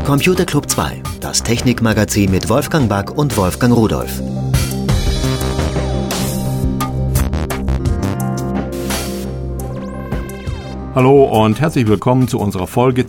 Computer Club 2, das Technikmagazin mit Wolfgang Back und Wolfgang Rudolph. Hallo und herzlich willkommen zu unserer Folge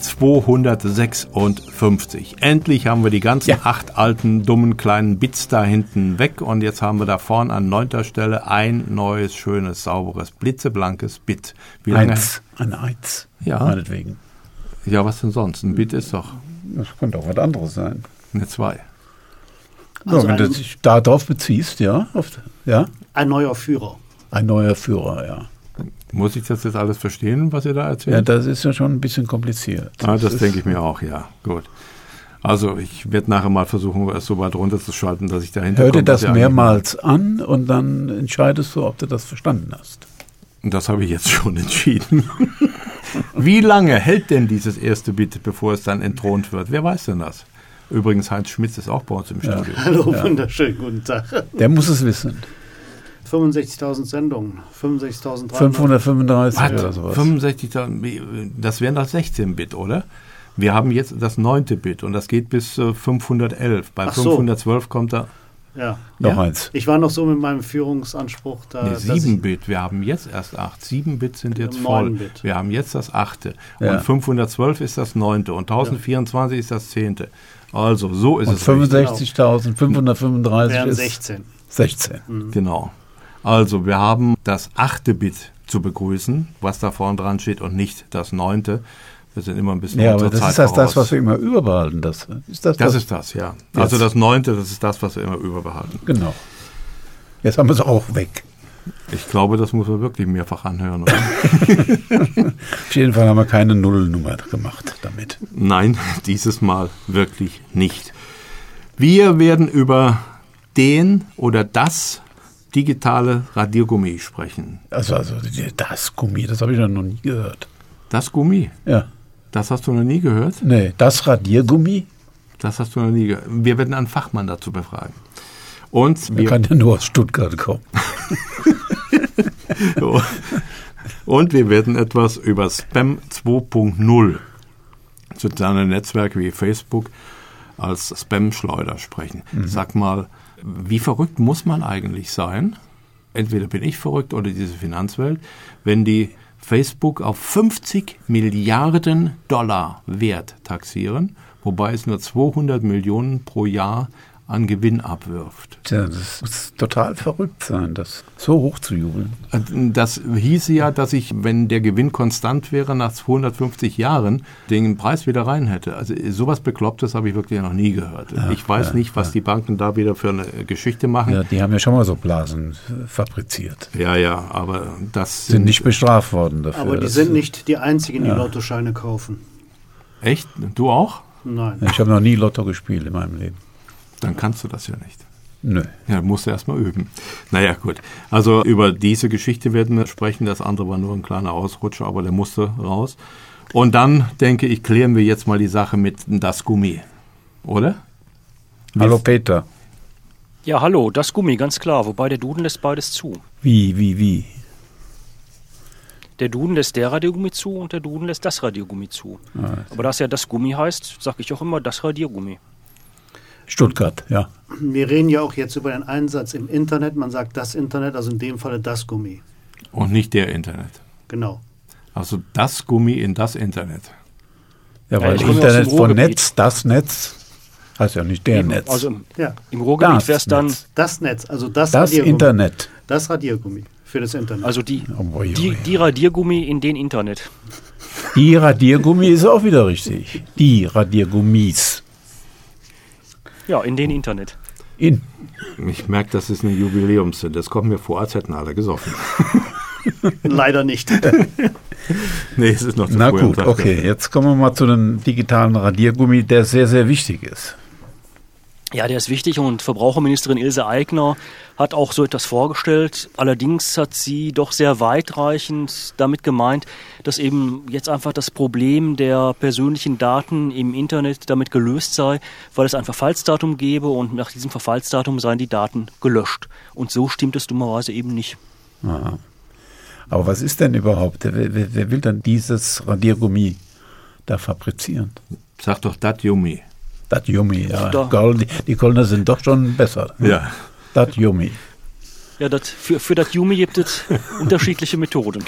256. Endlich haben wir die ganzen 8 alten, dummen, kleinen Bits da hinten weg und jetzt haben wir da vorne an 9. Stelle ein neues, schönes, sauberes, blitzeblankes Bit. Wie lange? Eine 1, ja. Meinetwegen. Ja, was denn sonst? Ein Bit ist doch... Das könnte auch was anderes sein. Eine 2. Also wenn du dich darauf beziehst, ja. Ein neuer Führer. Ein neuer Führer, ja. Muss ich das jetzt alles verstehen, was ihr da erzählt? Ja, das ist ja schon ein bisschen kompliziert. Das denke ich mir auch, ja. Gut. Also ich werde nachher mal versuchen, es so weit runterzuschalten, dass ich dahinter komme. Hör dir das mehrmals an und dann entscheidest du, ob du das verstanden hast. Und das habe ich jetzt schon entschieden. Wie lange hält denn dieses erste Bit, bevor es dann entthront wird? Wer weiß denn das? Übrigens, Heinz Schmitz ist auch bei uns im Studio. Hallo, wunderschönen guten Tag. Der muss es wissen. 65.000 Sendungen, 65.300. 535 oder sowas. 65.000, das wären das 16-Bit, oder? Wir haben jetzt das 9. Bit und das geht bis 511. Bei 512 kommt da... Ja. Noch eins. Ich war noch so mit meinem Führungsanspruch da. Nee, 7-Bit, wir haben jetzt erst 8. 7-Bit sind jetzt voll. Bit. Wir haben jetzt das 8. Ja. Und 512 ist das 9. Und 1024 ist das 10. Also, so ist und es. 65.535 wären ist 16. 16. Genau. Also, wir haben das 8. Bit zu begrüßen, was da vorne dran steht, und nicht das 9. Wir sind immer ein bisschen ja, unserer aber das Zeit ist das, voraus. was wir immer überbehalten. Das ist das ja. Also das 9., das ist das, was wir immer überbehalten. Genau. Jetzt haben wir es auch weg. Ich glaube, das muss man wirklich mehrfach anhören. Oder? Auf jeden Fall haben wir keine Nullnummer gemacht damit. Nein, dieses Mal wirklich nicht. Wir werden über den oder das digitale Radiergummi sprechen. Also das Gummi, das habe ich noch nie gehört. Das Gummi? Ja. Das hast du noch nie gehört? Nee, das Radiergummi? Das hast du noch nie gehört. Wir werden einen Fachmann dazu befragen. Und Der kann ja nur aus Stuttgart kommen. Und wir werden etwas über Spam 2.0, soziale Netzwerke wie Facebook, als Spam-Schleuder sprechen. Sag mal, wie verrückt muss man eigentlich sein? Entweder bin ich verrückt oder diese Finanzwelt, wenn die Facebook auf 50 Milliarden $ Wert taxieren, wobei es nur 200 Millionen pro Jahr an Gewinn abwirft. Tja, das muss total verrückt sein, das so hoch zu jubeln. Das hieße ja, dass ich, wenn der Gewinn konstant wäre, nach 250 Jahren den Preis wieder rein hätte. Also sowas Beklopptes habe ich wirklich noch nie gehört. Ja, ich weiß nicht, was die Banken da wieder für eine Geschichte machen. Ja, die haben ja schon mal so Blasen fabriziert. Ja, aber das sind nicht bestraft worden dafür. Aber die sind nicht die Einzigen, die Lottoscheine kaufen. Echt? Du auch? Nein. Ich habe noch nie Lotto gespielt in meinem Leben. Dann kannst du das ja nicht. Nö. Ja, musst du erst mal üben. Naja, gut. Also über diese Geschichte werden wir sprechen. Das andere war nur ein kleiner Ausrutscher, aber der musste raus. Und dann, denke ich, klären wir jetzt mal die Sache mit das Gummi. Oder? Hallo Peter. Ja, hallo, das Gummi, ganz klar. Wobei der Duden lässt beides zu. Wie? Der Duden lässt der Radiergummi zu und der Duden lässt das Radiergummi zu. Aber da es ja das Gummi heißt, sage ich auch immer das Radiergummi. Stuttgart, ja. Wir reden ja auch jetzt über den Einsatz im Internet. Man sagt das Internet, also in dem Falle das Gummi. Und nicht der Internet. Genau. Also das Gummi in das Internet. Ja, weil ich komme Internet aus dem von Ruhrgebiet. Netz, das Netz, heißt ja nicht der Eben, Netz. also Ja. im Ruhrgebiet wäre es dann, Netz. Das Netz, also das Das Radiergummi. Internet. Das Radiergummi für das Internet. also die Ui. Radiergummi in den Internet. Die Radiergummi ist auch wieder richtig. Die Radiergummis. Ja, in den Internet. Ich merke, das ist eine Jubiläumssünde. Das kommt mir vor, als hätten alle gesoffen. Leider nicht. Nee, es ist noch zu Na früh am gut, Tag. okay. Jetzt kommen wir mal zu dem digitalen Radiergummi, der sehr, sehr wichtig ist. Ja, der ist wichtig und Verbraucherministerin Ilse Aigner hat auch so etwas vorgestellt. Allerdings hat sie doch sehr weitreichend damit gemeint, dass eben jetzt einfach das Problem der persönlichen Daten im Internet damit gelöst sei, weil es ein Verfallsdatum gäbe und nach diesem Verfallsdatum seien die Daten gelöscht. Und so stimmt es dummerweise eben nicht. Aha. Aber was ist denn überhaupt? Wer will denn dieses Radiergummi da fabrizieren? Sag doch das Gummi. Das Yummy, ja. Die Kölner sind doch schon besser. Ja. Das Yummy. Ja, für das Yummy gibt es unterschiedliche Methoden.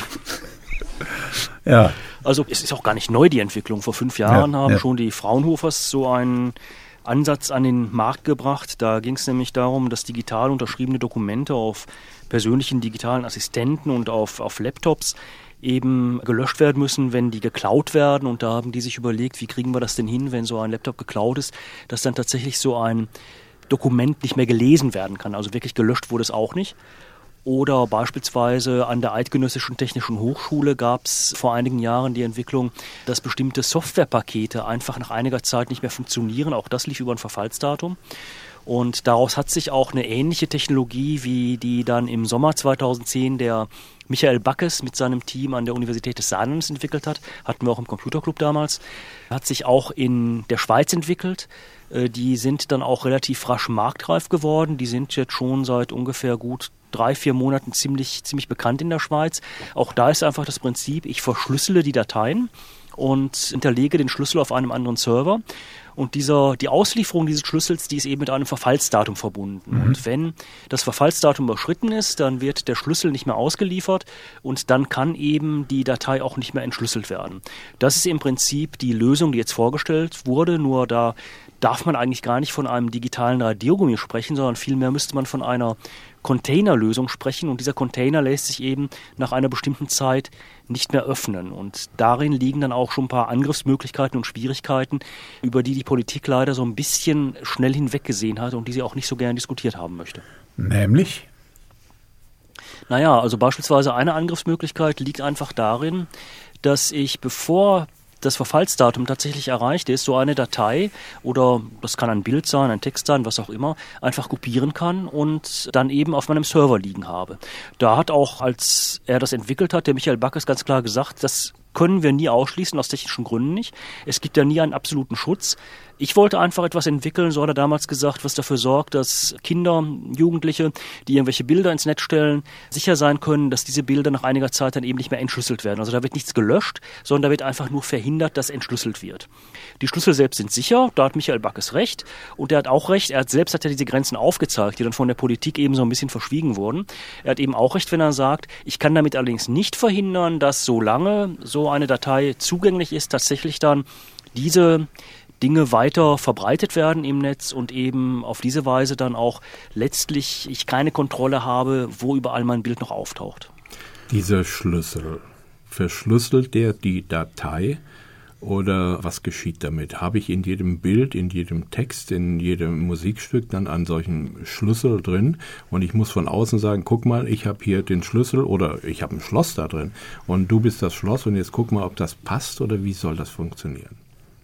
Ja. Also es ist auch gar nicht neu, die Entwicklung. Vor 5 Jahren haben schon die Fraunhofers so einen Ansatz an den Markt gebracht. Da ging es nämlich darum, dass digital unterschriebene Dokumente auf persönlichen digitalen Assistenten und auf Laptops eben gelöscht werden müssen, wenn die geklaut werden. Und da haben die sich überlegt, wie kriegen wir das denn hin, wenn so ein Laptop geklaut ist, dass dann tatsächlich so ein Dokument nicht mehr gelesen werden kann. Also wirklich gelöscht wurde es auch nicht. Oder beispielsweise an der Eidgenössischen Technischen Hochschule gab es vor einigen Jahren die Entwicklung, dass bestimmte Softwarepakete einfach nach einiger Zeit nicht mehr funktionieren. Auch das lief über ein Verfallsdatum. Und daraus hat sich auch eine ähnliche Technologie, wie die dann im Sommer 2010 der Michael Backes mit seinem Team an der Universität des Saarlandes entwickelt hat, hatten wir auch im Computerclub damals, hat sich auch in der Schweiz entwickelt. Die sind dann auch relativ rasch marktreif geworden. Die sind jetzt schon seit ungefähr gut 3-4 Monaten ziemlich bekannt in der Schweiz. Auch da ist einfach das Prinzip, ich verschlüssele die Dateien und hinterlege den Schlüssel auf einem anderen Server. Und die Auslieferung dieses Schlüssels, die ist eben mit einem Verfallsdatum verbunden. Und wenn das Verfallsdatum überschritten ist, dann wird der Schlüssel nicht mehr ausgeliefert und dann kann eben die Datei auch nicht mehr entschlüsselt werden. Das ist im Prinzip die Lösung, die jetzt vorgestellt wurde, nur da darf man eigentlich gar nicht von einem digitalen Radiergummi sprechen, sondern vielmehr müsste man von einer Containerlösung sprechen und dieser Container lässt sich eben nach einer bestimmten Zeit nicht mehr öffnen und darin liegen dann auch schon ein paar Angriffsmöglichkeiten und Schwierigkeiten, über die Politik leider so ein bisschen schnell hinweggesehen hat und die sie auch nicht so gern diskutiert haben möchte. Nämlich? Naja, also beispielsweise eine Angriffsmöglichkeit liegt einfach darin, dass ich, bevor das Verfallsdatum tatsächlich erreicht ist, so eine Datei oder das kann ein Bild sein, ein Text sein, was auch immer, einfach kopieren kann und dann eben auf meinem Server liegen habe. Da hat auch, als er das entwickelt hat, der Michael Backes ganz klar gesagt, das können wir nie ausschließen, aus technischen Gründen nicht. Es gibt ja nie einen absoluten Schutz. Ich wollte einfach etwas entwickeln, so hat er damals gesagt, was dafür sorgt, dass Kinder, Jugendliche, die irgendwelche Bilder ins Netz stellen, sicher sein können, dass diese Bilder nach einiger Zeit dann eben nicht mehr entschlüsselt werden. Also da wird nichts gelöscht, sondern da wird einfach nur verhindert, dass entschlüsselt wird. Die Schlüssel selbst sind sicher, da hat Michael Backes recht und er hat auch recht, selbst hat ja diese Grenzen aufgezeigt, die dann von der Politik eben so ein bisschen verschwiegen wurden. Er hat eben auch recht, wenn er sagt, ich kann damit allerdings nicht verhindern, dass solange so eine Datei zugänglich ist, tatsächlich dann diese Dinge weiter verbreitet werden im Netz und eben auf diese Weise dann auch letztlich ich keine Kontrolle habe, wo überall mein Bild noch auftaucht. Dieser Schlüssel, verschlüsselt der die Datei oder was geschieht damit? Habe ich in jedem Bild, in jedem Text, in jedem Musikstück dann einen solchen Schlüssel drin und ich muss von außen sagen, guck mal, ich habe hier den Schlüssel oder ich habe ein Schloss da drin und du bist das Schloss und jetzt guck mal, ob das passt oder wie soll das funktionieren?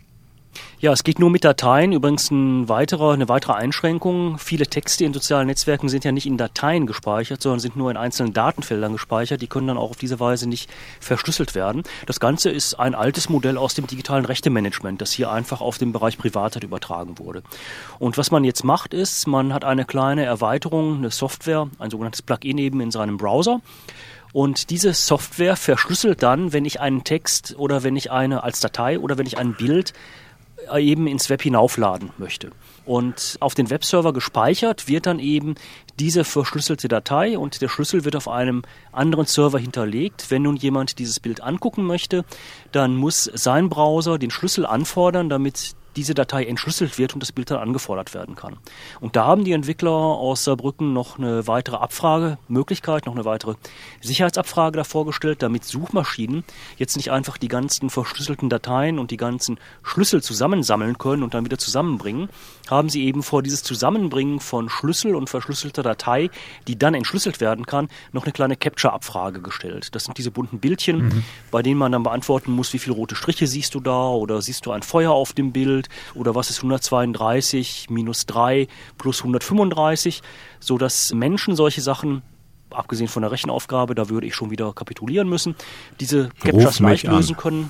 Ja, es geht nur mit Dateien. Übrigens eine weitere Einschränkung. Viele Texte in sozialen Netzwerken sind ja nicht in Dateien gespeichert, sondern sind nur in einzelnen Datenfeldern gespeichert. Die können dann auch auf diese Weise nicht verschlüsselt werden. Das Ganze ist ein altes Modell aus dem digitalen Rechtemanagement, das hier einfach auf den Bereich Privatheit übertragen wurde. Und was man jetzt macht ist, man hat eine kleine Erweiterung, eine Software, ein sogenanntes Plugin eben in seinem Browser. Und diese Software verschlüsselt dann, wenn ich einen Text oder wenn ich als Datei oder wenn ich ein Bild eben ins Web hinaufladen möchte. Und auf den Webserver gespeichert wird dann eben diese verschlüsselte Datei und der Schlüssel wird auf einem anderen Server hinterlegt. Wenn nun jemand dieses Bild angucken möchte, dann muss sein Browser den Schlüssel anfordern, damit diese Datei entschlüsselt wird und das Bild dann angefordert werden kann. Und da haben die Entwickler aus Saarbrücken noch eine weitere Abfragemöglichkeit, noch eine weitere Sicherheitsabfrage davor gestellt, damit Suchmaschinen jetzt nicht einfach die ganzen verschlüsselten Dateien und die ganzen Schlüssel zusammensammeln können und dann wieder zusammenbringen, haben sie eben vor dieses Zusammenbringen von Schlüssel und verschlüsselter Datei, die dann entschlüsselt werden kann, noch eine kleine Capture-Abfrage gestellt. Das sind diese bunten Bildchen, bei denen man dann beantworten muss, wie viele rote Striche siehst du da oder siehst du ein Feuer auf dem Bild oder was ist 132 minus 3 plus 135, sodass Menschen solche Sachen, abgesehen von der Rechenaufgabe, da würde ich schon wieder kapitulieren müssen, diese Captures leicht lösen können.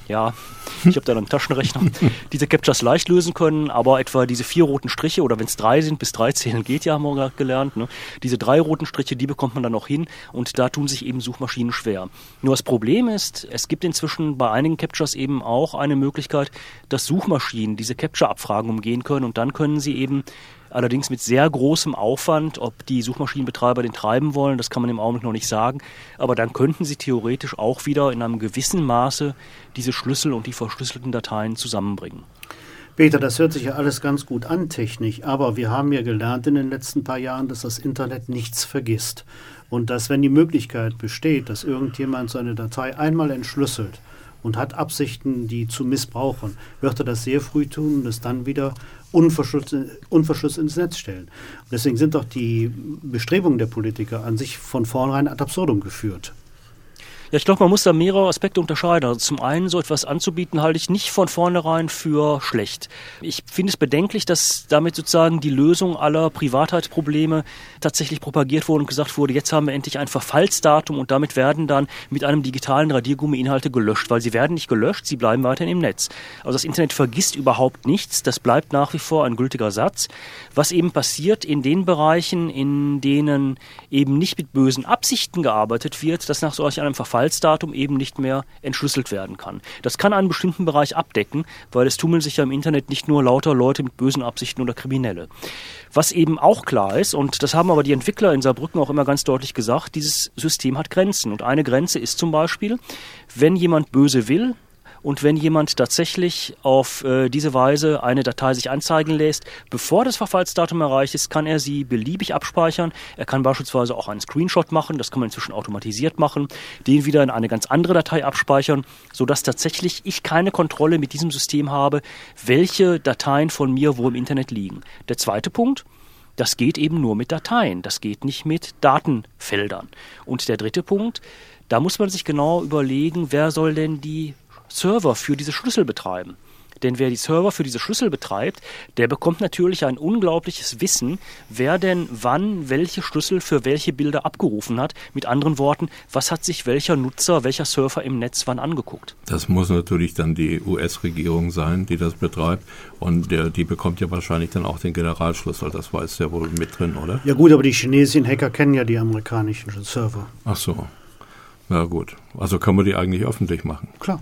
ja, ich habe da einen Taschenrechner, diese Captchas leicht lösen können, aber etwa diese 4 roten Striche, oder wenn es 3 sind, bis 3 zählen geht ja, haben wir gerade gelernt, ne? Diese 3 roten Striche, die bekommt man dann noch hin und da tun sich eben Suchmaschinen schwer. Nur das Problem ist, es gibt inzwischen bei einigen Captchas eben auch eine Möglichkeit, dass Suchmaschinen diese Captcha-Abfragen umgehen können und dann können sie eben allerdings mit sehr großem Aufwand, ob die Suchmaschinenbetreiber den treiben wollen, das kann man im Augenblick noch nicht sagen, aber dann könnten sie theoretisch auch wieder in einem gewissen Maße diese Schlüssel und die verschlüsselten Dateien zusammenbringen. Peter, das hört sich ja alles ganz gut an technisch, aber wir haben ja gelernt in den letzten paar Jahren, dass das Internet nichts vergisst und dass, wenn die Möglichkeit besteht, dass irgendjemand seine Datei einmal entschlüsselt und hat Absichten, die zu missbrauchen, wird er das sehr früh tun und es dann wieder unverschlüsselt ins Netz stellen. Und deswegen sind doch die Bestrebungen der Politiker an sich von vornherein ad absurdum geführt. Ja, ich glaube, man muss da mehrere Aspekte unterscheiden. Also zum einen, so etwas anzubieten, halte ich nicht von vornherein für schlecht. Ich finde es bedenklich, dass damit sozusagen die Lösung aller Privatheitsprobleme tatsächlich propagiert wurde und gesagt wurde, jetzt haben wir endlich ein Verfallsdatum und damit werden dann mit einem digitalen Radiergummi Inhalte gelöscht, weil sie werden nicht gelöscht, sie bleiben weiterhin im Netz. Also das Internet vergisst überhaupt nichts, das bleibt nach wie vor ein gültiger Satz. Was eben passiert in den Bereichen, in denen eben nicht mit bösen Absichten gearbeitet wird, dass nach solch einem Verfallsdatum eben nicht mehr entschlüsselt werden kann. Das kann einen bestimmten Bereich abdecken, weil es tummeln sich ja im Internet nicht nur lauter Leute mit bösen Absichten oder Kriminelle. Was eben auch klar ist, und das haben aber die Entwickler in Saarbrücken auch immer ganz deutlich gesagt, dieses System hat Grenzen. Und eine Grenze ist zum Beispiel, wenn jemand böse will, und wenn jemand tatsächlich auf diese Weise eine Datei sich anzeigen lässt, bevor das Verfallsdatum erreicht ist, kann er sie beliebig abspeichern. Er kann beispielsweise auch einen Screenshot machen, das kann man inzwischen automatisiert machen, den wieder in eine ganz andere Datei abspeichern, sodass tatsächlich ich keine Kontrolle mit diesem System habe, welche Dateien von mir wo im Internet liegen. Der zweite Punkt: Das geht eben nur mit Dateien, das geht nicht mit Datenfeldern. Und der dritte Punkt: Da muss man sich genau überlegen, wer soll denn die Server für diese Schlüssel betreiben. Denn wer die Server für diese Schlüssel betreibt, der bekommt natürlich ein unglaubliches Wissen, wer denn wann welche Schlüssel für welche Bilder abgerufen hat. Mit anderen Worten, was hat sich welcher Nutzer, welcher Surfer im Netz wann angeguckt. Das muss natürlich dann die US-Regierung sein, die das betreibt. Und die bekommt ja wahrscheinlich dann auch den Generalschlüssel. Das war ja wohl mit drin, oder? Ja gut, aber die chinesischen Hacker kennen ja die amerikanischen Server. Ach so. Na gut. Also kann man die eigentlich öffentlich machen? Klar.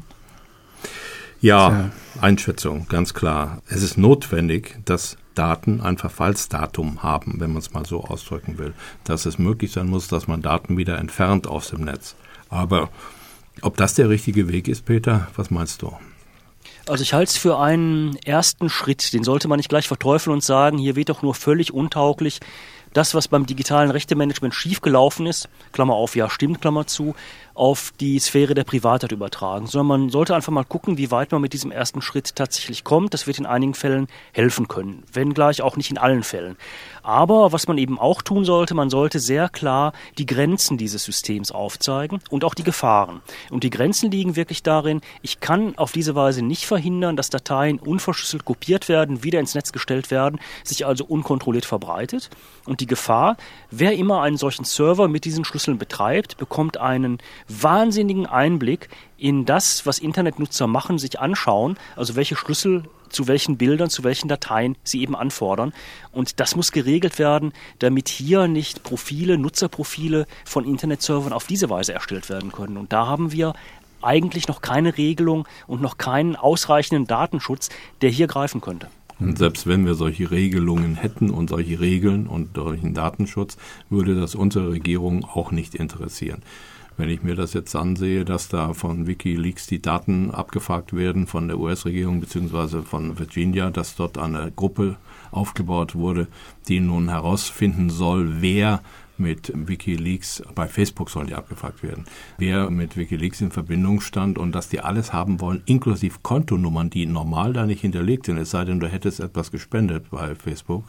Ja, Einschätzung, ganz klar. Es ist notwendig, dass Daten ein Verfallsdatum haben, wenn man es mal so ausdrücken will. Dass es möglich sein muss, dass man Daten wieder entfernt aus dem Netz. Aber ob das der richtige Weg ist, Peter, was meinst du? Also ich halte es für einen ersten Schritt. Den sollte man nicht gleich verteufeln und sagen, hier wird doch nur völlig untauglich das, was beim digitalen Rechtemanagement schiefgelaufen ist, Klammer auf, ja stimmt, Klammer zu, auf die Sphäre der Privatheit übertragen, sondern man sollte einfach mal gucken, wie weit man mit diesem ersten Schritt tatsächlich kommt. Das wird in einigen Fällen helfen können, wenngleich auch nicht in allen Fällen. Aber was man eben auch tun sollte, man sollte sehr klar die Grenzen dieses Systems aufzeigen und auch die Gefahren. Und die Grenzen liegen wirklich darin, ich kann auf diese Weise nicht verhindern, dass Dateien unverschlüsselt kopiert werden, wieder ins Netz gestellt werden, sich also unkontrolliert verbreitet. Und die Gefahr, wer immer einen solchen Server mit diesen Schlüsseln betreibt, bekommt einen wahnsinnigen Einblick in das, was Internetnutzer machen, sich anschauen, also welche Schlüssel zu welchen Bildern, zu welchen Dateien sie eben anfordern. Und das muss geregelt werden, damit hier nicht Nutzerprofile von Internetservern auf diese Weise erstellt werden können. Und da haben wir eigentlich noch keine Regelung und noch keinen ausreichenden Datenschutz, der hier greifen könnte. Und selbst wenn wir solche Regelungen hätten und solche Regeln und solchen Datenschutz, würde das unsere Regierung auch nicht interessieren. Wenn ich mir das jetzt ansehe, dass da von WikiLeaks die Daten abgefragt werden von der US-Regierung bzw. von Virginia, dass dort eine Gruppe aufgebaut wurde, die nun herausfinden soll, wer mit WikiLeaks, bei Facebook sollen die abgefragt werden, wer mit WikiLeaks in Verbindung stand und dass die alles haben wollen, inklusive Kontonummern, die normal da nicht hinterlegt sind, es sei denn, du hättest etwas gespendet bei Facebook.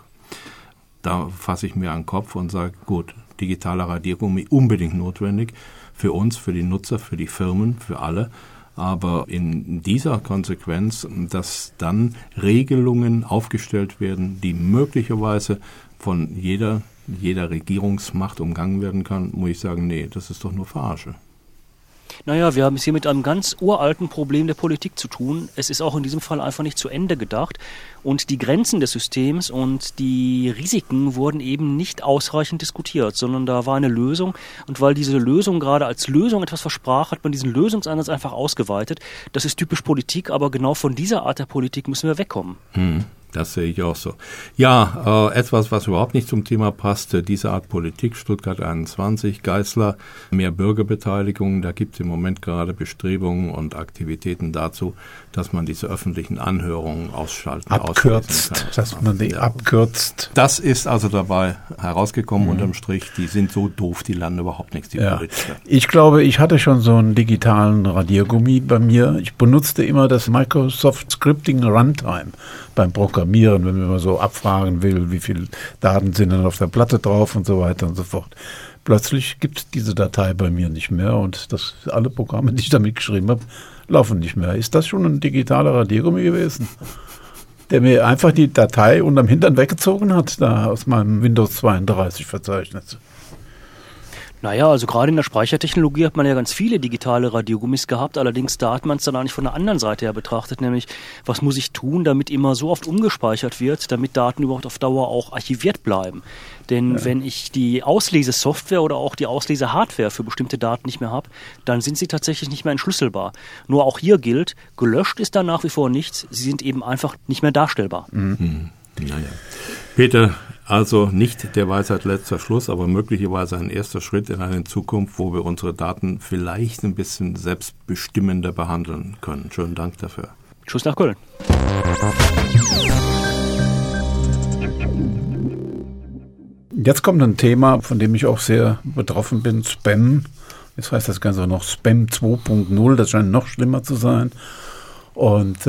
Da fasse ich mir an den Kopf und sage, gut, digitaler Radiergummi unbedingt notwendig für uns, für die Nutzer, für die Firmen, für alle. Aber in dieser Konsequenz, dass dann Regelungen aufgestellt werden, die möglicherweise von jeder Regierungsmacht umgangen werden kann, muss ich sagen, nee, das ist doch nur Verarsche. Naja, wir haben es hier mit einem ganz uralten Problem der Politik zu tun. Es ist auch in diesem Fall einfach nicht zu Ende gedacht. Und die Grenzen des Systems und die Risiken wurden eben nicht ausreichend diskutiert, sondern da war eine Lösung. Und weil diese Lösung gerade als Lösung etwas versprach, hat man diesen Lösungsansatz einfach ausgeweitet. Das ist typisch Politik, aber genau von dieser Art der Politik müssen wir wegkommen. Das sehe ich auch so. Ja, etwas, was überhaupt nicht zum Thema passt, diese Art Politik, Stuttgart 21, Geisler, mehr Bürgerbeteiligung, da gibt es im Moment gerade Bestrebungen und Aktivitäten dazu, dass man diese öffentlichen Anhörungen abkürzt, dass man die abkürzt. Das ist also dabei herausgekommen unterm Strich, die sind so doof, die landen überhaupt nichts, die Politiker. Ich glaube, ich hatte schon so einen digitalen Radiergummi bei mir. Ich benutzte immer das Microsoft Scripting Runtime beim Programmieren, wenn man mal so abfragen will, wie viele Daten sind dann auf der Platte drauf und so weiter und so fort. Plötzlich gibt es diese Datei bei mir nicht mehr und alle Programme, die ich damit geschrieben habe, laufen nicht mehr. Ist das schon ein digitaler Radiergummi gewesen, der mir einfach die Datei unterm Hintern weggezogen hat, da aus meinem Windows 32 Verzeichnis? Naja, also gerade in der Speichertechnologie hat man ja ganz viele digitale Radiergummis gehabt, allerdings da hat man es dann eigentlich von der anderen Seite her betrachtet, nämlich was muss ich tun, damit immer so oft umgespeichert wird, damit Daten überhaupt auf Dauer auch archiviert bleiben. Denn wenn ich die Auslesesoftware oder auch die Auslesehardware für bestimmte Daten nicht mehr habe, dann sind sie tatsächlich nicht mehr entschlüsselbar. Nur auch hier gilt, gelöscht ist da nach wie vor nichts, sie sind eben einfach nicht mehr darstellbar. Naja. Peter, also nicht der Weisheit letzter Schluss, aber möglicherweise ein erster Schritt in eine Zukunft, wo wir unsere Daten vielleicht ein bisschen selbstbestimmender behandeln können. Schönen Dank dafür. Tschüss nach Köln. Jetzt kommt ein Thema, von dem ich auch sehr betroffen bin, Spam. Jetzt heißt das Ganze noch Spam 2.0, das scheint noch schlimmer zu sein. Und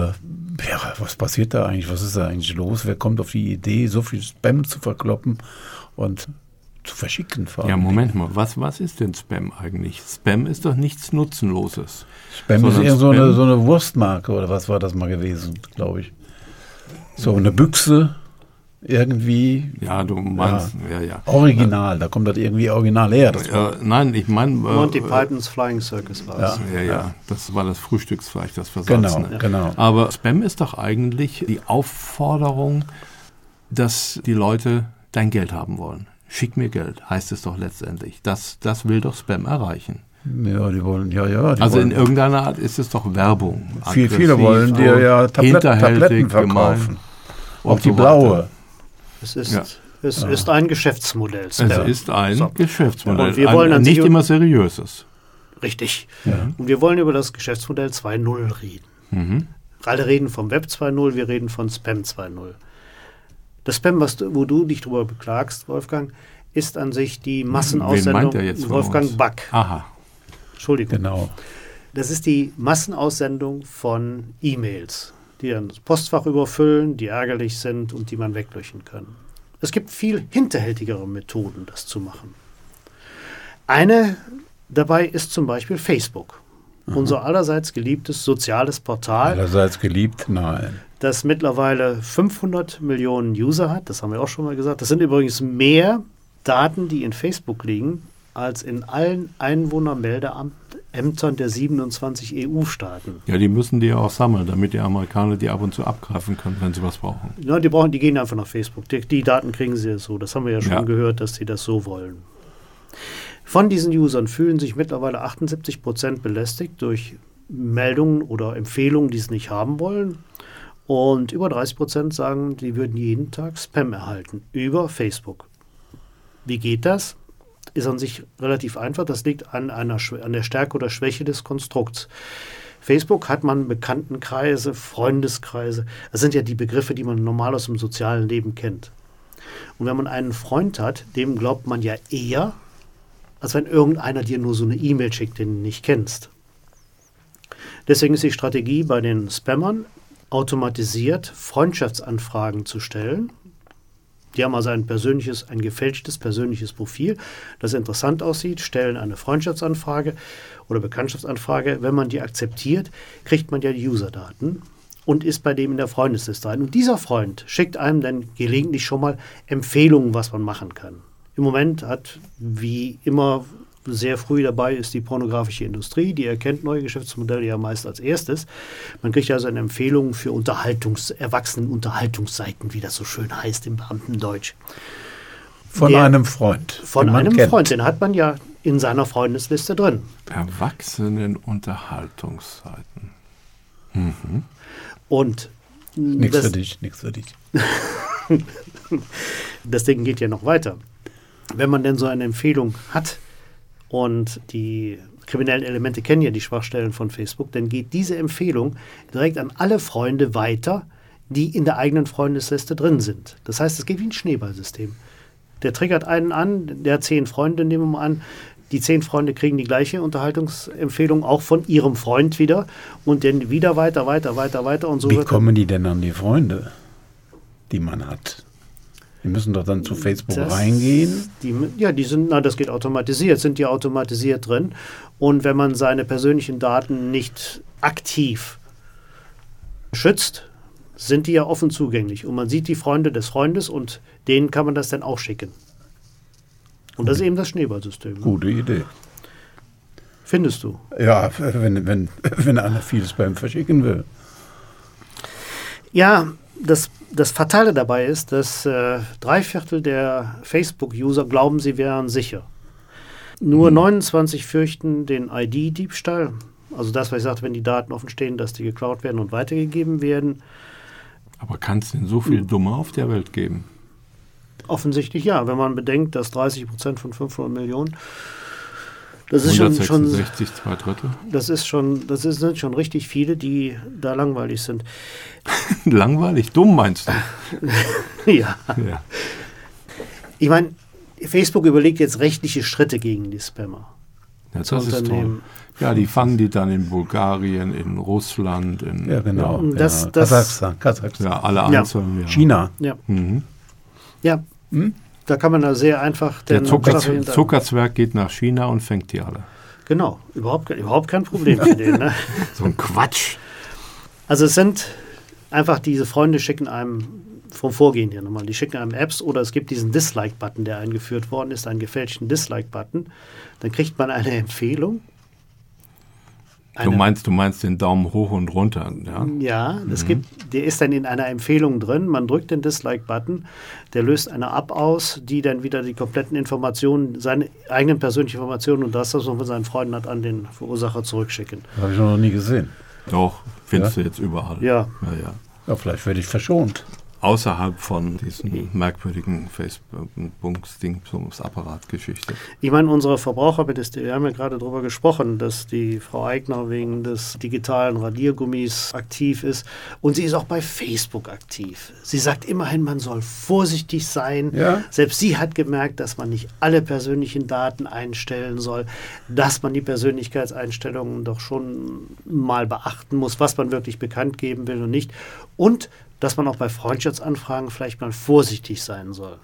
was passiert da eigentlich? Was ist da eigentlich los? Wer kommt auf die Idee, so viel Spam zu verkloppen und zu verschicken? Ja, Moment mal, was ist denn Spam eigentlich? Spam ist doch nichts Nutzenloses. Spam ist eher so eine Wurstmarke, oder was war das mal gewesen, glaube ich. So eine Büchse. Irgendwie. Ja, du meinst, ja. Original, da kommt das irgendwie original her. Nein, ich meine. Monty Pythons Flying Circus war es. Ja, das war das Frühstücksfleisch, das Versalzene. Genau. Aber Spam ist doch eigentlich die Aufforderung, dass die Leute dein Geld haben wollen. Schick mir Geld, heißt es doch letztendlich. Das will doch Spam erreichen. Ja, die wollen, also in irgendeiner Art ist es doch Werbung. Viele wollen dir ja Tabletten verkaufen. Auch die blaue. Es ist ein Geschäftsmodell. Es ist ein Geschäftsmodell. Und wir wollen nicht immer seriöses. Richtig. Ja. Und wir wollen über das Geschäftsmodell 2.0 reden. Alle reden vom Web 2.0, wir reden von Spam 2.0. Das Spam, wo du dich drüber beklagst, Wolfgang, ist an sich die Massenaussendung. Wen meint er jetzt Wolfgang Back. Aha. Entschuldigung. Genau. Das ist die Massenaussendung von E-Mails, die dann das Postfach überfüllen, die ärgerlich sind und die man weglöschen kann. Es gibt viel hinterhältigere Methoden, das zu machen. Eine dabei ist zum Beispiel Facebook. Unser allerseits geliebtes soziales Portal. Allerseits geliebt? Nein. Das mittlerweile 500 Millionen User hat, das haben wir auch schon mal gesagt. Das sind übrigens mehr Daten, die in Facebook liegen, als in allen Einwohnermeldeämtern der 27 EU-Staaten. Ja, die müssen die ja auch sammeln, damit die Amerikaner die ab und zu abgreifen können, wenn sie was brauchen. Ja, die gehen einfach nach Facebook. Die Daten kriegen sie so. Das haben wir ja schon gehört, dass sie das so wollen. Von diesen Usern fühlen sich mittlerweile 78% belästigt durch Meldungen oder Empfehlungen, die sie nicht haben wollen. Und über 30% sagen, die würden jeden Tag Spam erhalten über Facebook. Wie geht das? Ist an sich relativ einfach. Das liegt an der Stärke oder Schwäche des Konstrukts. Facebook hat man Bekanntenkreise, Freundeskreise. Das sind ja die Begriffe, die man normal aus dem sozialen Leben kennt. Und wenn man einen Freund hat, dem glaubt man ja eher, als wenn irgendeiner dir nur so eine E-Mail schickt, den du nicht kennst. Deswegen ist die Strategie bei den Spammern, automatisiert Freundschaftsanfragen zu stellen. Die haben also ein gefälschtes persönliches Profil, das interessant aussieht, stellen eine Freundschaftsanfrage oder Bekanntschaftsanfrage. Wenn man die akzeptiert, kriegt man ja die Userdaten und ist bei dem in der Freundesliste rein. Und dieser Freund schickt einem dann gelegentlich schon mal Empfehlungen, was man machen kann. Im Moment hat, wie immer, sehr früh dabei ist die pornografische Industrie, die erkennt neue Geschäftsmodelle ja meist als erstes. Man kriegt also eine Empfehlung für Erwachsenen-Unterhaltungsseiten, wie das so schön heißt im Beamtendeutsch. Von einem Freund. Von einem Freund, den hat man ja in seiner Freundesliste drin. Erwachsenen-Unterhaltungsseiten. Und nichts für dich. Das Ding geht ja noch weiter. Wenn man denn so eine Empfehlung hat und die kriminellen Elemente kennen ja die Schwachstellen von Facebook, dann geht diese Empfehlung direkt an alle Freunde weiter, die in der eigenen Freundesliste drin sind. Das heißt, es geht wie ein Schneeballsystem. Der triggert einen an, der hat 10 Freunde, nehmen wir mal an. Die 10 Freunde kriegen die gleiche Unterhaltungsempfehlung auch von ihrem Freund wieder und dann wieder weiter und so. Wie kommen die denn an die Freunde, die man hat? Die müssen doch dann zu Facebook reingehen? Das geht automatisiert, sind ja automatisiert drin. Und wenn man seine persönlichen Daten nicht aktiv schützt, sind die ja offen zugänglich. Und man sieht die Freunde des Freundes und denen kann man das dann auch schicken. Und das ist eben das Schneeballsystem. Gute Idee. Findest du? Ja, wenn einer viel Spam verschicken will. Ja, das Fatale dabei ist, dass 3/4 der Facebook-User glauben, sie wären sicher. Nur 29 fürchten den ID-Diebstahl. Also das, was ich sagte, wenn die Daten offen stehen, dass die geklaut werden und weitergegeben werden. Aber kann es denn so viel Dumme auf der Welt geben? Offensichtlich ja, wenn man bedenkt, dass 30% von 500 Millionen, das ist schon 166, 2/3. Das sind schon richtig viele, die da langweilig sind. Langweilig? Dumm meinst du? Ja. Ich meine, Facebook überlegt jetzt rechtliche Schritte gegen die Spammer. Ja, das ist toll. Ja, die fangen die dann in Bulgarien, in Russland, in Kasachstan. Ja, alle einzeln. Ja. China. Ja. Ja. Da kann man da sehr einfach... Der Zuckerzwerg geht nach China und fängt die alle. Genau, überhaupt kein Problem für den. Ne? So ein Quatsch. Also es sind einfach diese Freunde schicken einem vom Vorgehen her nochmal, die schicken einem Apps oder es gibt diesen Dislike-Button, der eingeführt worden ist, einen gefälschten Dislike-Button. Dann kriegt man eine Empfehlung. Du meinst den Daumen hoch und runter, ja? Ja, der ist dann in einer Empfehlung drin. Man drückt den Dislike-Button, der löst eine App aus, die dann wieder die kompletten Informationen, seine eigenen persönlichen Informationen und das, was man von seinen Freunden hat, an den Verursacher zurückschicken. Habe ich noch nie gesehen. Doch, findest du jetzt überall. Ja. Ja, vielleicht werde ich verschont. Außerhalb von diesen merkwürdigen Facebook-Apparatgeschichte. Ich meine, unsere Verbraucherminister, wir haben ja gerade darüber gesprochen, dass die Frau Aigner wegen des digitalen Radiergummis aktiv ist und sie ist auch bei Facebook aktiv. Sie sagt immerhin, man soll vorsichtig sein. Ja. Selbst sie hat gemerkt, dass man nicht alle persönlichen Daten einstellen soll, dass man die Persönlichkeitseinstellungen doch schon mal beachten muss, was man wirklich bekannt geben will und nicht. Und dass man auch bei Freundschaftsanfragen vielleicht mal vorsichtig sein soll.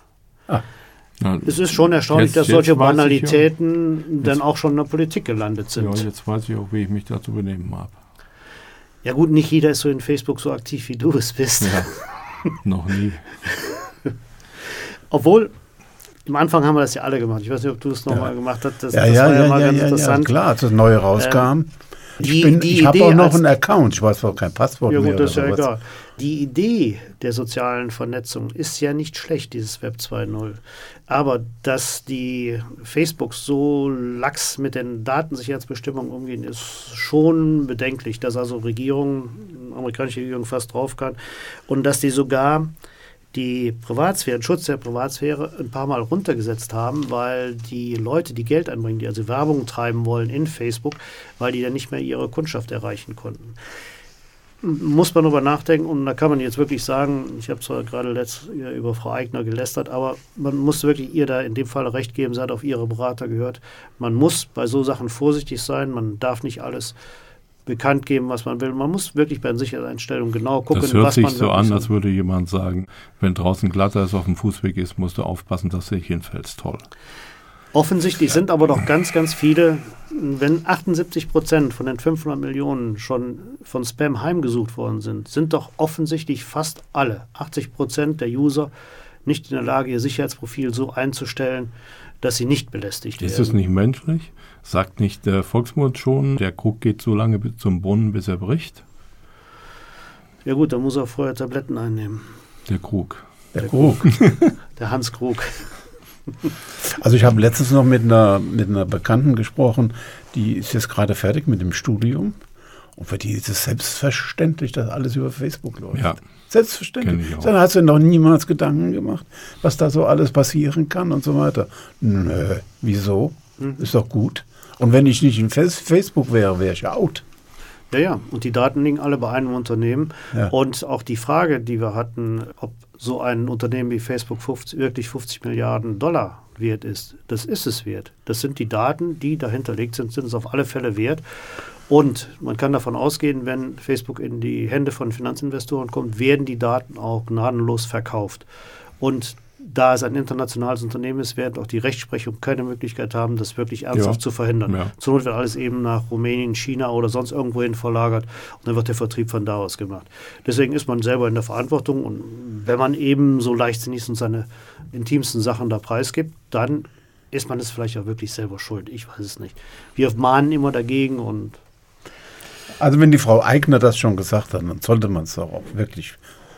Es ist schon erstaunlich, dass solche Banalitäten dann auch schon in der Politik gelandet sind. Ja, jetzt weiß ich auch, wie ich mich dazu benehmen habe. Ja gut, nicht jeder ist so in Facebook so aktiv, wie du es bist. Ja, noch nie. Obwohl, am Anfang haben wir das ja alle gemacht. Ich weiß nicht, ob du es nochmal gemacht hast. Das war ja, ganz interessant. Klar, als das Neue rauskam. Ich habe auch noch einen Account, ich weiß auch kein Passwort mehr. Ja gut, das ist ja egal. Die Idee der sozialen Vernetzung ist ja nicht schlecht, dieses Web 2.0. Aber dass die Facebooks so lax mit den Datensicherheitsbestimmungen umgehen, ist schon bedenklich, dass also amerikanische Regierung fast drauf kann und dass die sogar die Privatsphäre, den Schutz der Privatsphäre ein paar Mal runtergesetzt haben, weil die Leute, die Geld einbringen, die also Werbung treiben wollen in Facebook, weil die dann nicht mehr ihre Kundschaft erreichen konnten. Muss man darüber nachdenken und da kann man jetzt wirklich sagen, ich habe zwar gerade über Frau Aigner gelästert, aber man muss wirklich ihr da in dem Fall recht geben, sie hat auf ihre Berater gehört. Man muss bei so Sachen vorsichtig sein, man darf nicht alles bekannt geben, was man will. Man muss wirklich bei den Sicherheitseinstellungen genau gucken, was man will. Das hört sich so an, als würde jemand sagen, wenn draußen glatter ist, auf dem Fußweg ist, musst du aufpassen, dass du nicht hinfällst. Toll. Offensichtlich sind aber doch ganz, ganz viele, wenn 78% von den 500 Millionen schon von Spam heimgesucht worden sind doch offensichtlich fast alle, 80% der User, nicht in der Lage, ihr Sicherheitsprofil so einzustellen, dass sie nicht belästigt werden. Ist das nicht menschlich? Sagt nicht der Volksmund schon, der Krug geht so lange zum Brunnen, bis er bricht? Ja gut, dann muss er vorher Tabletten einnehmen. Der Krug. Der Krug. Der Hans Krug. Also ich habe letztens noch mit einer Bekannten gesprochen, die ist jetzt gerade fertig mit dem Studium. Und für die ist es selbstverständlich, dass alles über Facebook läuft. Ja. Selbstverständlich. Kenn ich auch. Dann hast du noch niemals Gedanken gemacht, was da so alles passieren kann und so weiter. Nö, wieso? Ist doch gut. Und wenn ich nicht in Facebook wäre, wäre ich ja out. Ja, und die Daten liegen alle bei einem Unternehmen. Ja. Und auch die Frage, die wir hatten, ob so ein Unternehmen wie Facebook wirklich 50 Milliarden Dollar wert ist, das ist es wert. Das sind die Daten, die dahinterlegt sind es auf alle Fälle wert. Und man kann davon ausgehen, wenn Facebook in die Hände von Finanzinvestoren kommt, werden die Daten auch gnadenlos verkauft. Und da es ein internationales Unternehmen ist, werden auch die Rechtsprechung keine Möglichkeit haben, das wirklich ernsthaft zu verhindern. Ja. Zur Not wird alles eben nach Rumänien, China oder sonst irgendwohin verlagert und dann wird der Vertrieb von da aus gemacht. Deswegen ist man selber in der Verantwortung und wenn man eben so leichtsinnig und seine intimsten Sachen da preisgibt, dann ist man es vielleicht auch wirklich selber schuld. Ich weiß es nicht. Wir mahnen immer dagegen und Also wenn die Frau Eigner das schon gesagt hat, dann sollte man es doch auch wirklich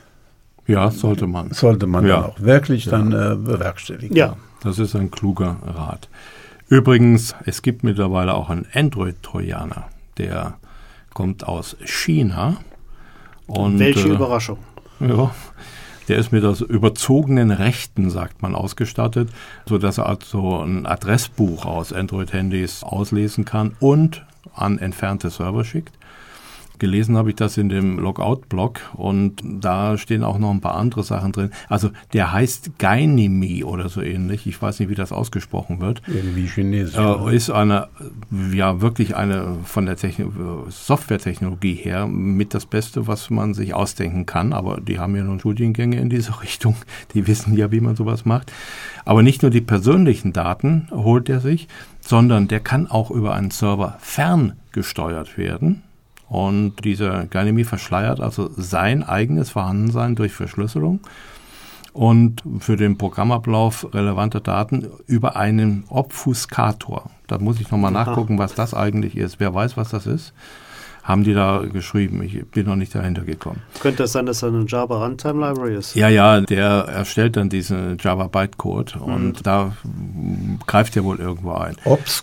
Ja, sollte man. dann auch wirklich dann bewerkstelligen. ja. Das ist ein kluger Rat. Übrigens, es gibt mittlerweile auch einen Android-Trojaner, der kommt aus China. Und, Welche Überraschung. Ja, der ist mit überzogenen Rechten, sagt man, ausgestattet, sodass er also ein Adressbuch aus Android-Handys auslesen kann und an entfernte Server schickt. Gelesen habe ich das in dem Logout-Blog und da stehen auch noch ein paar andere Sachen drin. Also der heißt Gynimi oder so ähnlich. Ich weiß nicht, wie das ausgesprochen wird. Irgendwie chinesisch. Ist wirklich eine von der Softwaretechnologie her mit das Beste, was man sich ausdenken kann. Aber die haben ja nun Studiengänge in diese Richtung. Die wissen ja, wie man sowas macht. Aber nicht nur die persönlichen Daten holt er sich, sondern der kann auch über einen Server ferngesteuert werden. Und dieser Gynimi verschleiert also sein eigenes Vorhandensein durch Verschlüsselung und für den Programmablauf relevante Daten über einen Obfuskator. Da muss ich nochmal nachgucken, was das eigentlich ist. Wer weiß, was das ist? Haben die da geschrieben. Ich bin noch nicht dahinter gekommen. Könnte es sein, dass das eine Java Runtime Library ist? Ja, der erstellt dann diesen Java Bytecode und da greift er wohl irgendwo ein.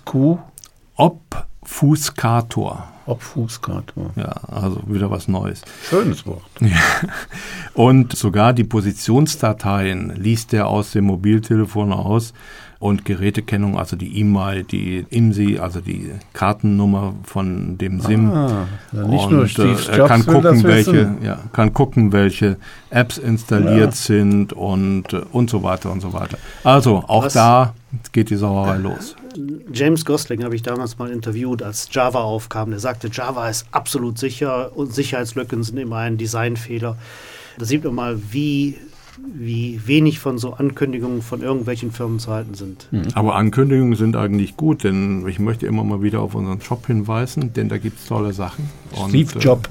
Obfuskator. Obfuskator. Ja, also wieder was Neues. Schönes Wort. Ja. Und sogar die Positionsdateien liest er aus dem Mobiltelefon aus und Gerätekennung, also die E-Mail, die IMSI, also die Kartennummer von dem SIM. Nicht nur Steve Jobs er kann gucken, wissen. kann gucken, welche Apps installiert sind und so weiter und so weiter. Also auch da geht die Sauerei los. James Gosling habe ich damals mal interviewt, als Java aufkam. Der sagte, Java ist absolut sicher und Sicherheitslücken sind immer ein Designfehler. Da sieht man mal, wie wenig von so Ankündigungen von irgendwelchen Firmen zu halten sind. Aber Ankündigungen sind eigentlich gut, denn ich möchte immer mal wieder auf unseren Shop hinweisen, denn da gibt es tolle Sachen. Und, Steve Jobs.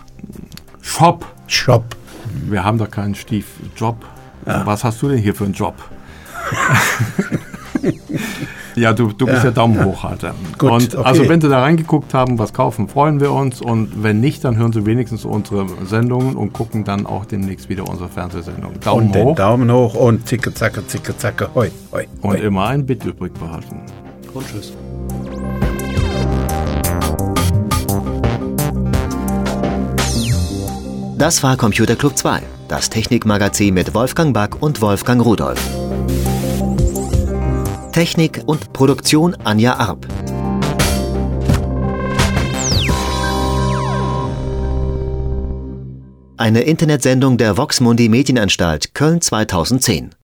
Shop. Wir haben doch keinen Steve Job. Ja. Was hast du denn hier für einen Job? Ja, du bist der Daumenhochhalter. Gut, und okay. Also wenn Sie da reingeguckt haben, was kaufen, freuen wir uns. Und wenn nicht, dann hören Sie wenigstens unsere Sendungen und gucken dann auch demnächst wieder unsere Fernsehsendung. Daumen hoch. Daumen hoch und zicke, zacke, hoi, hoi. Und immer ein Bit übrig behalten. Und tschüss. Das war Computer Club 2, das Technikmagazin mit Wolfgang Back und Wolfgang Rudolph. Technik und Produktion Anja Arp. Eine Internetsendung der Vox Mundi Medienanstalt Köln 2010.